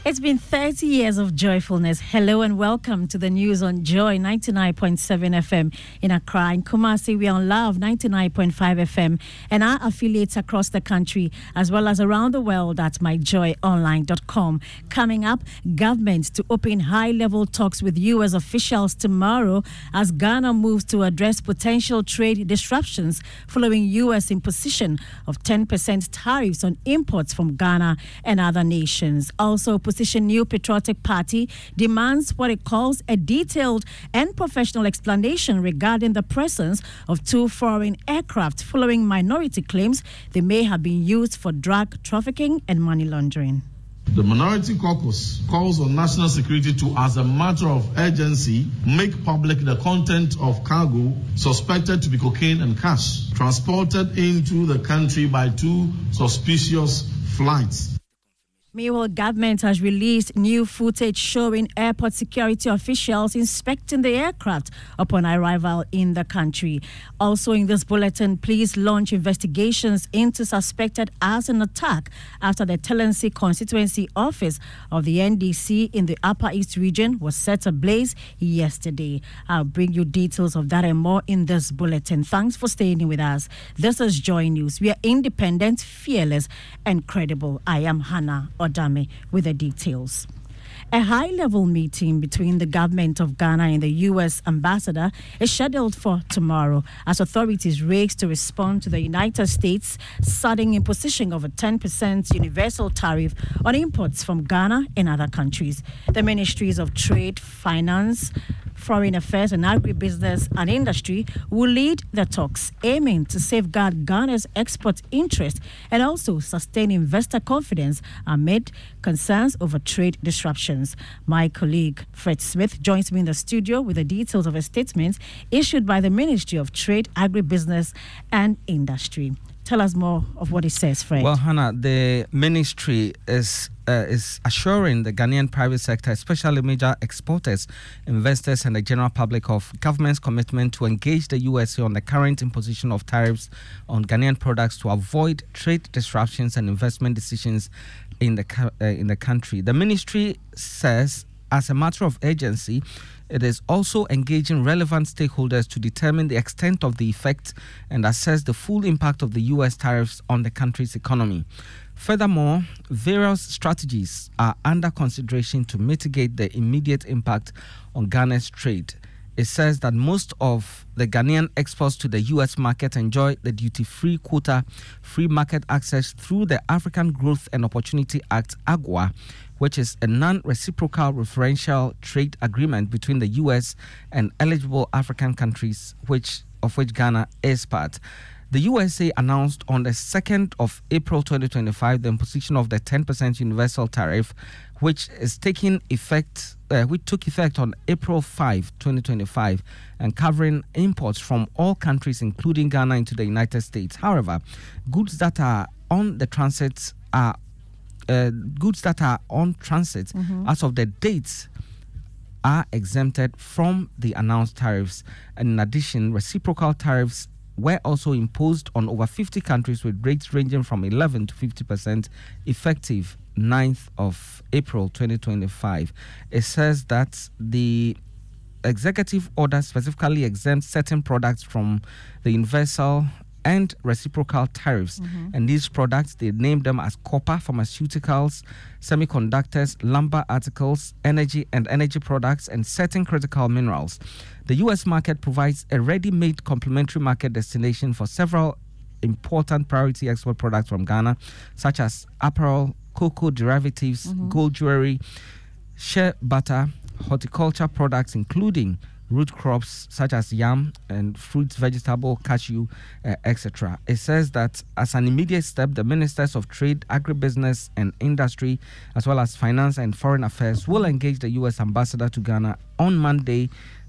It's been 30 years of joyfulness. Hello and welcome to the news on Joy 99.7 FM in Accra. In Kumasi, we are on Love 99.5 FM and our affiliates across the country as well as around the world at myjoyonline.com. Coming up, government to open high-level talks with U.S. officials tomorrow as Ghana moves to address potential trade disruptions following U.S. imposition of 10% tariffs on imports from Ghana and other nations. Also, Opposition New Patriotic Party demands what it calls a detailed and professional explanation regarding the presence of two foreign aircraft following minority claims they may have been used for drug trafficking and money laundering. The Minority Caucus calls on national security to, as a matter of urgency, make public the content of cargo suspected to be cocaine and cash transported into the country by two suspicious flights. Meanwhile, government has released new footage showing airport security officials inspecting the aircraft upon arrival in the country. Also in this bulletin, police launch investigations into suspected arson attack after the Telensi constituency office of the NDC in the Upper East region was set ablaze yesterday. I'll bring you details of that and more in this bulletin. Thanks for staying with us. This is Joy News. We are independent, fearless, and credible. I am Hannah Odame with the details. A high-level meeting between the government of Ghana and the U.S. ambassador is scheduled for tomorrow as authorities race to respond to the United States' sudden imposition of a 10% universal tariff on imports from Ghana and other countries. The Ministries of Trade, Finance, Foreign Affairs and Agribusiness and Industry will lead the talks, aiming to safeguard Ghana's export interest and also sustain investor confidence amid concerns over trade disruptions. My colleague Fred Smith joins me in the studio with the details of a statement issued by the Ministry of Trade, Agribusiness and Industry. Tell us more of what it says, Fred. Well, Hannah, the ministry is assuring the Ghanaian private sector, especially major exporters, investors, and the general public of government's commitment to engage the USA on the current imposition of tariffs on Ghanaian products to avoid trade disruptions and investment decisions in the country. The ministry says, as a matter of urgency, it is also engaging relevant stakeholders to determine the extent of the effect and assess the full impact of the U.S. tariffs on the country's economy. Furthermore, various strategies are under consideration to mitigate the immediate impact on Ghana's trade. It says that most of the Ghanaian exports to the U.S. market enjoy the duty-free quota, free market access through the African Growth and Opportunity Act, AGWA, which is a non-reciprocal referential trade agreement between the U.S. and eligible African countries, of which Ghana is part. The USA announced on the 2nd of April 2025 the imposition of the 10% universal tariff, which took effect on April 5, 2025, and covering imports from all countries, including Ghana, into the United States. However, goods that are on transit as of the dates are exempted from the announced tariffs. And in addition, reciprocal tariffs were also imposed on over 50 countries with rates ranging from 11 to 50% effective 9th of April 2025. It says that the executive order specifically exempts certain products from the universal and reciprocal tariffs. And these products, they name them as copper, pharmaceuticals, semiconductors, lumber articles, energy and energy products, and certain critical minerals. The U.S. market provides a ready-made complementary market destination for several important priority export products from Ghana, such as apparel, cocoa derivatives, gold jewelry, shea butter, horticulture products, including root crops such as yam and fruits, vegetable, cashew, etc. It says that as an immediate step, the Ministers of Trade, Agribusiness and Industry, as well as Finance and Foreign Affairs, will engage the U.S. ambassador to Ghana on Monday,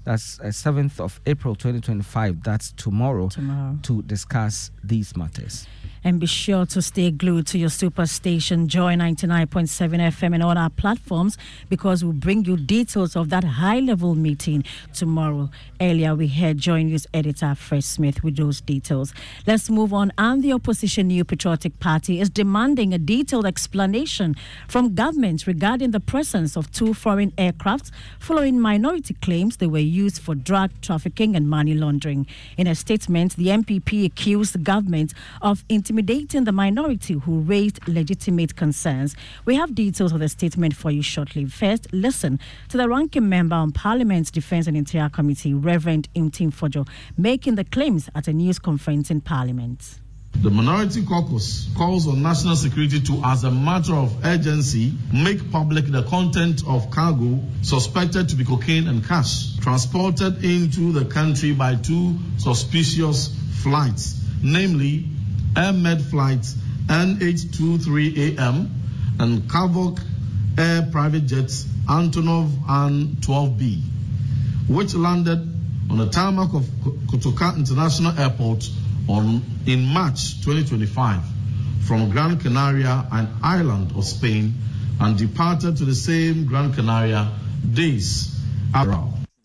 That's 7th of April 2025. That's tomorrow. To discuss these matters. And be sure to stay glued to your superstation, Joy 99.7 FM, and on our platforms, because we'll bring you details of that high-level meeting tomorrow. Earlier, we heard Joy News editor Fred Smith with those details. Let's move on. And the opposition New Patriotic Party is demanding a detailed explanation from government regarding the presence of 2 foreign aircrafts following minority claims they were used for drug trafficking and money laundering. In a statement, the MPP accused the government of intimidating the minority who raised legitimate concerns. We have details of the statement for you shortly. First, listen to the ranking member on Parliament's Defence and Interior Committee, Reverend Ntim Fodjo, making the claims at a news conference in Parliament. The Minority Caucus calls on national security to, as a matter of urgency, make public the content of cargo suspected to be cocaine and cash transported into the country by 2 suspicious flights, namely Air Med flights NH23AM and Kavok Air private jets Antonov and 12B, which landed on the tarmac of Kotoka International Airport in March 2025 from Gran Canaria, an island of Spain, and departed to the same Gran Canaria days after.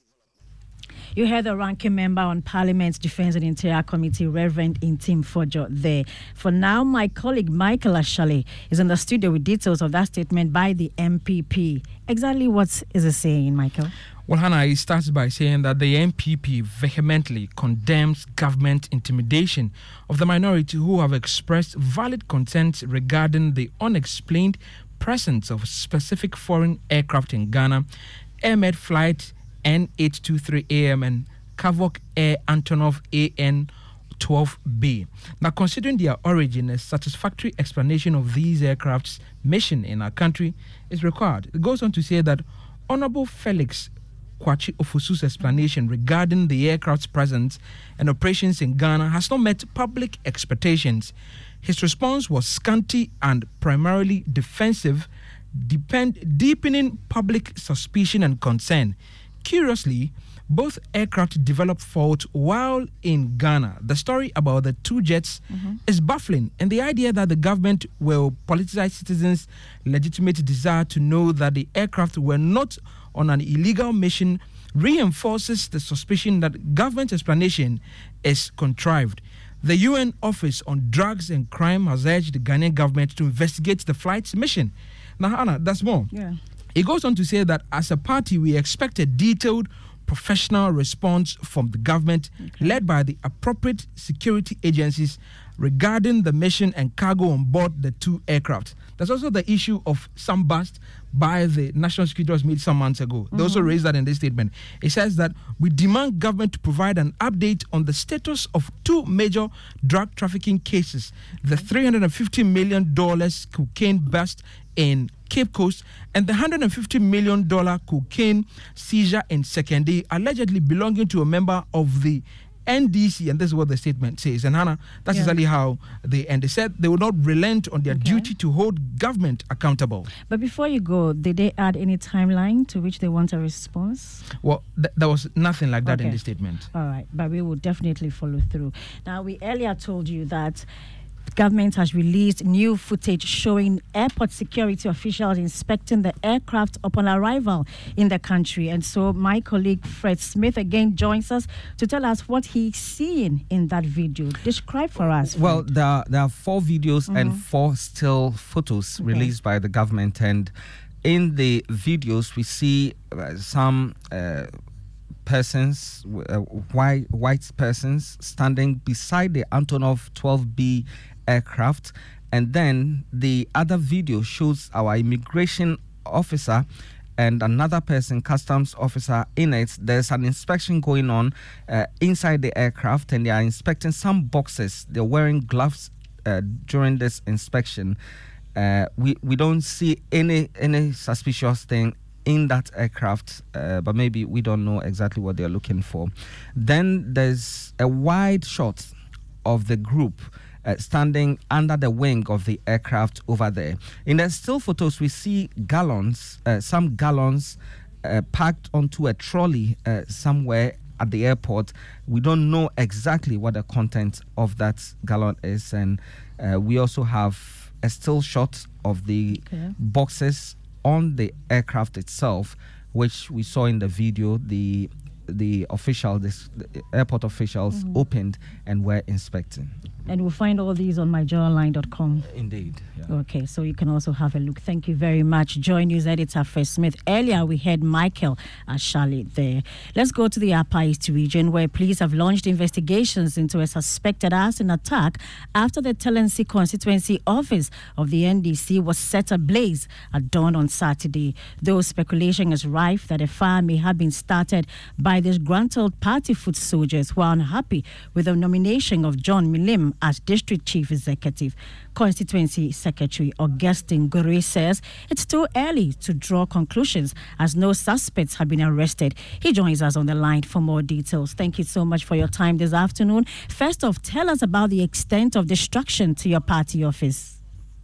You heard the ranking member on Parliament's Defence and Interior Committee, Reverend Ntim Fodjo, there. For now, my colleague Michael Ashale is in the studio with details of that statement by the MPP. Exactly what is it saying, Michael? Well, Hannah, it starts by saying that the MPP vehemently condemns government intimidation of the minority who have expressed valid concerns regarding the unexplained presence of specific foreign aircraft in Ghana, Air Med flight N823AM and Kavok Air Antonov AN12B. Now, considering their origin, a satisfactory explanation of these aircraft's mission in our country is required. It goes on to say that Honorable Felix Kwachi Ofosu's explanation regarding the aircraft's presence and operations in Ghana has not met public expectations. His response was scanty and primarily defensive, deepening public suspicion and concern. Curiously, both aircraft developed fault while in Ghana. The story about the 2 jets is baffling, and the idea that the government will politicize citizens' legitimate desire to know that the aircraft were not on an illegal mission reinforces the suspicion that government explanation is contrived. The UN Office on Drugs and Crime has urged the Ghanaian government to investigate the flight's mission. Now, Hannah, that's more. Yeah. It goes on to say that as a party, we expect a detailed, professional response from the government, led by the appropriate security agencies, regarding the mission and cargo on board the 2 aircraft. There's also the issue of some bust by the National Security was made some months ago. They also raised that in this statement. It says that we demand government to provide an update on the status of 2 major drug trafficking cases, the $350 million cocaine bust in Cape Coast and the $150 million cocaine seizure in Sekende, allegedly belonging to a member of the NDC, and this is what the statement says. And Hannah, that's exactly how they end. They said they would not relent on their duty to hold government accountable. But before you go, did they add any timeline to which they want a response? Well, there was nothing like that in the statement. All right, but we will definitely follow through. Now, we earlier told you that government has released new footage showing airport security officials inspecting the aircraft upon arrival in the country. And so my colleague Fred Smith again joins us to tell us what he's seeing in that video. Describe for us, Fred. Well, there are 4 videos and 4 still photos released by the government. And in the videos, we see some persons, white persons, standing beside the Antonov 12B aircraft, and then the other video shows our immigration officer and another person, customs officer, in it. There's an inspection going on inside the aircraft, and they are inspecting some boxes. They're wearing gloves during this inspection. We don't see any suspicious thing in that aircraft, but maybe we don't know exactly what they're looking for. Then there's a wide shot of the group standing under the wing of the aircraft over there. In the still photos, we see gallons, some gallons packed onto a trolley somewhere at the airport. We don't know exactly what the content of that gallon is, and we also have a still shot of the boxes on the aircraft itself, which we saw in the video. The airport officials opened and were inspecting. And we'll find all these on myjournalline.com. Indeed. Yeah. Okay, so you can also have a look. Thank you very much. Joy News editor Fred Smith. Earlier, we had Michael Ashali there. Let's go to the Upper East region, where police have launched investigations into a suspected arson attack after the Telensi constituency office of the NDC was set ablaze at dawn on Saturday. Though speculation is rife that a fire may have been started by disgruntled party foot soldiers who are unhappy with the nomination of John Milim as District Chief Executive. Constituency Secretary Augustine Gore says it's too early to draw conclusions as no suspects have been arrested. He joins us on the line for more details. Thank you so much for your time this afternoon. First off, tell us about the extent of destruction to your party office.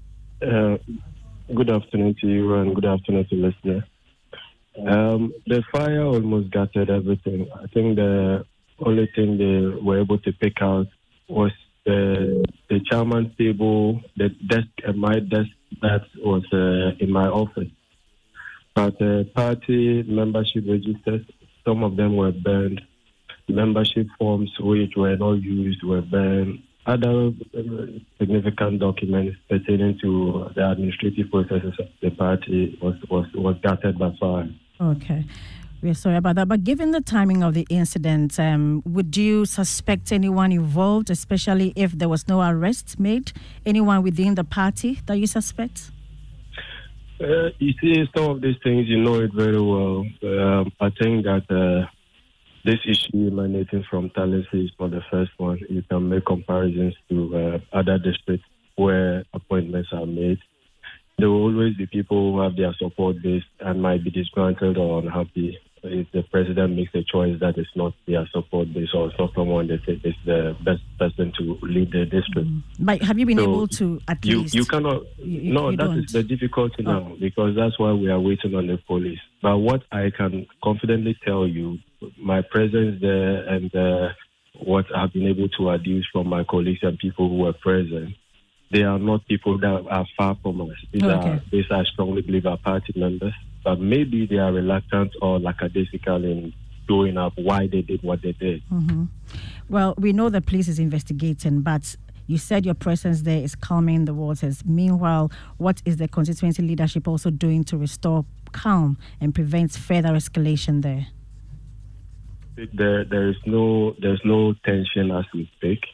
Good afternoon to you and good afternoon to listeners. The fire almost gutted everything. I think the only thing they were able to pick out was the chairman's table, the desk, and my desk that was in my office. But party membership registers, some of them were burned. Membership forms which were not used were burned. Other significant documents pertaining to the administrative processes of the party was gutted by fire. Okay. We're sorry about that. But given the timing of the incident, would you suspect anyone involved, especially if there was no arrest made? Anyone within the party that you suspect? You see, some of these things, you know it very well. I think that this issue emanating from Telensi is not the first one. You can make comparisons to other districts where appointments are made. There will always be people who have their support base and might be disgruntled or unhappy if the president makes a choice that is not their support base or it's not someone they think is the best person to lead the district. But have you been able to at least? You cannot. That is the difficulty now, because that's why we are waiting on the police. But what I can confidently tell you, my presence there and what I've been able to adduce from my colleagues and people who were present, they are not people that are far from us. These are, I strongly believe, are party members. But maybe they are reluctant or lackadaisical in showing up why they did what they did. Mm-hmm. Well, we know the police is investigating, but you said your presence there is calming the waters. Meanwhile, what is the constituency leadership also doing to restore calm and prevent further escalation there? There's no tension as we speak.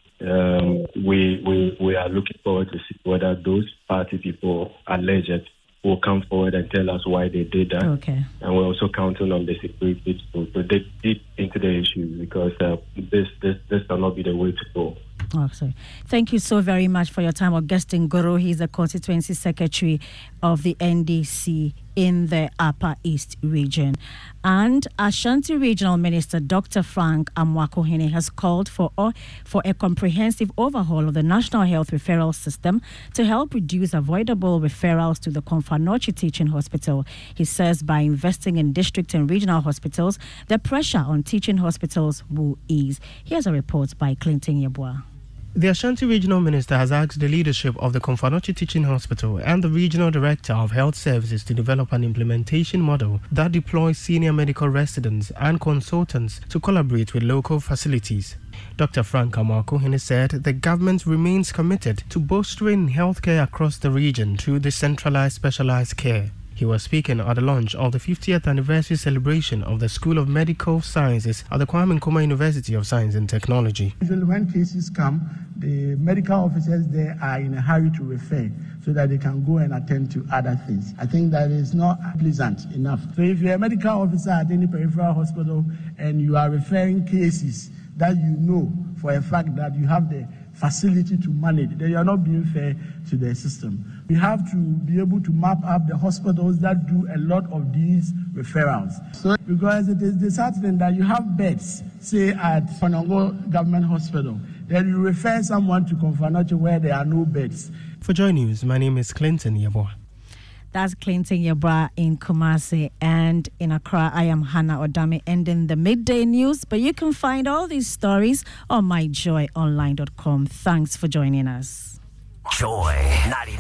We are looking forward to see whether those party people alleged will come forward and tell us why they did that. Okay. And we're also counting on the security to dig deep into the issue, because this cannot be the way to go. Oh, sorry. Thank you so very much for your time, Augustine Goro. He's the constituency secretary of the NDC in the Upper East region. And Ashanti Regional Minister Dr. Frank Amwakohene has called for a comprehensive overhaul of the National Health Referral System to help reduce avoidable referrals to the Komfo-Anokye Teaching Hospital. He says by investing in district and regional hospitals, the pressure on teaching hospitals will ease. Here's a report by Clinton Yeboah. The Ashanti Regional Minister has asked the leadership of the Komfo-Anokye Teaching Hospital and the Regional Director of Health Services to develop an implementation model that deploys senior medical residents and consultants to collaborate with local facilities. Dr. Frank Amwakohene said the government remains committed to bolstering healthcare across the region through decentralized specialized care. He was speaking at the launch of the 50th anniversary celebration of the School of Medical Sciences at the Kwame Nkrumah University of Science and Technology. Usually when cases come, the medical officers there are in a hurry to refer so that they can go and attend to other things. I think that is not pleasant enough. So if you're a medical officer at any peripheral hospital and you are referring cases that you know for a fact that you have the facility to manage, then you are not being fair to the system. We have to be able to map up the hospitals that do a lot of these referrals. So, because it is disheartening that you have beds, say at Konongo Government Hospital, then you refer someone to Komfo-Anokye where there are no beds. For Joy News, my name is Clinton Yeboah. That's Clinton Yabra in Kumasi, and in Accra, I am Hannah Odame, ending the midday news. But you can find all these stories on myjoyonline.com. Thanks for joining us. Joy 99.